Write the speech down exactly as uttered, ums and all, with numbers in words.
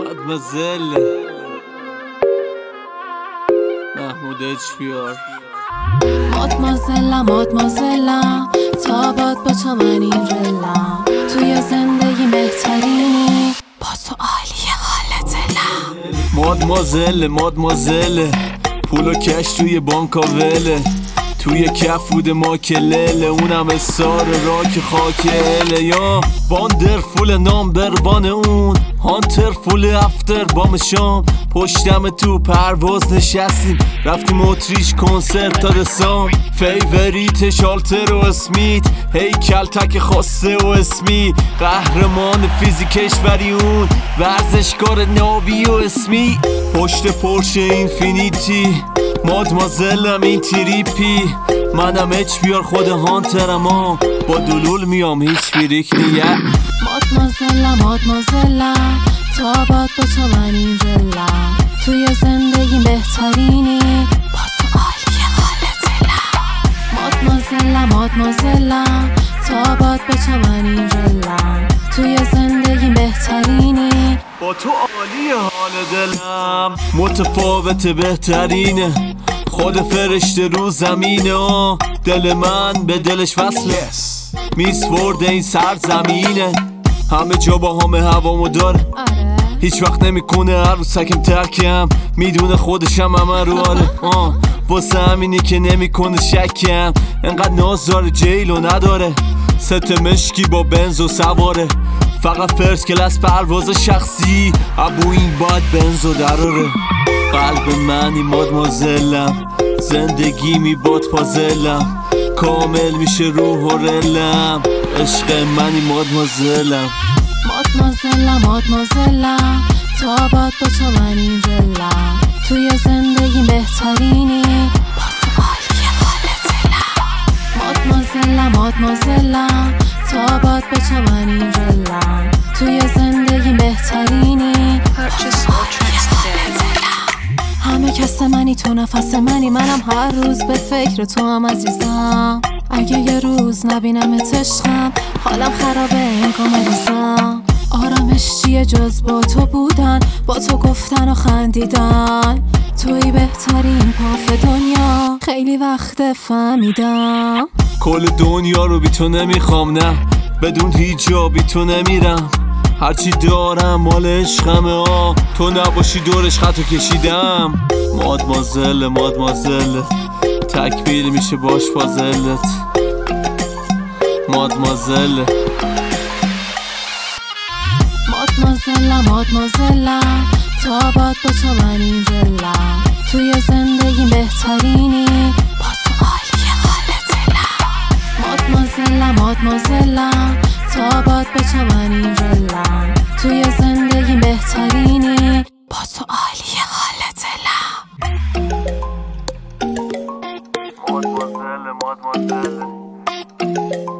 مادمازل محمود اچ پی آر. مادمازلم مادمازلم تا باد با تو من این رلم، توی زندگی بهترینی با تو عالیه حال دلم. مادمازل مادمازل پول و کش توی بانکا وله، توی کف بود ما کلله، اونم استار راک خاکله. یا باندر فول نامبر وان اون هانتر فول افتر بام شام، پشتم تو پرواز نشستیم رفتیم اتریش کنسرت تا رسام. فیوریت شالتر و اسمیت هیکل تک خاصه و اسمی، قهرمان فیزیک کشوری اون ورزشکار نابی و اسمی. پشت پرش اینفینیتی مادمازلم این تریپی، منم اچ پی آر خود هانترم ها، با دلول میام هیچ بیریک نیه. مادمازلم مادمازلم تا باد با تو من این رلم، توی زندگی بهترینی با تو عالیه حال دلم. مادمازلم مادمازلم تا باد با تو من این رلم، توی زندگی بهترینی با تو عالیه حال دلم. متفاوت بهترینه خود فرشته رو زمینه، آه دل من به دلش وصله میس ورد این سرزمینه، همه جا با همه هوامو داره، هیچ وقت نمیکنه عروسکم ترکم، میدونه خودشم همه رو آره. آه واسه همینی که نمیکنه شکم، انقدر نازدار جیلو نداره، ست مشکی با بنزو سواره، فقط فرست کلاس پرواز شخصی، ابو این باید بنزو دراره. قلب منی مادمازلم، زندگی می باد پازلم، کامل میشه روح و رلم، عشق منی مادمازلم. مادمازلم مادمازلم تا باد با تو من این رلم، توی زندگی بهترینی با تو عالیه حال دلم. مادمازلم مادمازلم تا باد با تو من این رلم، توی زندگی بهترینی با تو عالیه حال دلم. همه کس منی تو نفس منی، منم هر روز به فکر تو هم عزیزم، اگه یه روز نبینمت عشقم حالم خرابه انگار مریضم. آرامش چیه جز با تو بودن، با تو گفتن و خندیدن، توی بهترین پاف دنیا خیلی وقت فهمیدم. کل دنیا رو بی تو نمیخوام، نه بدون هیچ جا بی تو نمیرم، هرچی دارم مال عشقمه، آه تو نباشی دورش خطو کشیدم. مادمازل مادمازل تکمیل میشه باش پازلت، مادمازل مادمازلم مادمازلم تا باد با تو من این رلم، توی زندگی بهترینی با تو عالیه حال دلم. مادمازلم مادمازلم تا باد با تو من این رلم، توی زندگی بهترینی با تو عالیه حال دلم. مادمازل مادمازل